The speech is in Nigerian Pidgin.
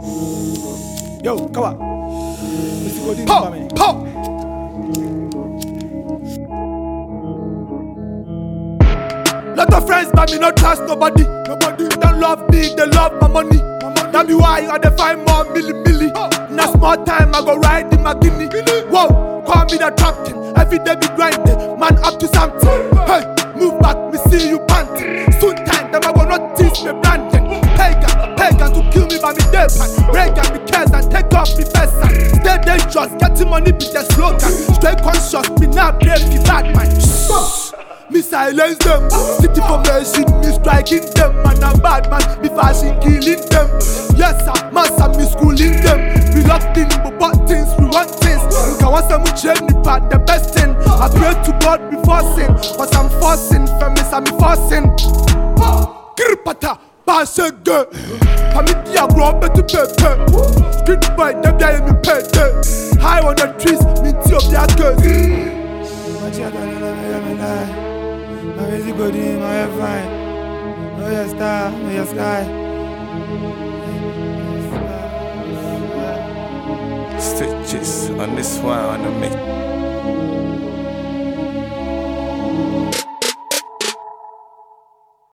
Yo, come on. Pop. Lot of friends, but me not trust nobody. Nobody don't love me, they love my money. That be why I dey find more milli. In a small time, I go ride in my guinea. Whoa, call me the captain. Every day be grinding, man up to something. Hey, move back, me see you panting. Soon time, them I go not teach me branding. Pagan to kill me by me day pan. Reagan me cares and take off me first hand. Stay dangerous, getting money be the slogan. Stay conscious, me not brave, be bad man. Me silence them, city formation, me striking them. Man a bad man, me fashion killing them. Yes sir, master me schooling them. We love things, but what things, we want things. You can want some change me part the best thing. I pray to God before sin, cause I'm forcing, famous I'm forcing. Kirpata, pass a girl. I'm in the ground, better pepe. Street boy, them guy me pete. High on the trees, me tea of their girls. My music good in my head fine. Know your star, know your sky. Stitches on this one on the mix.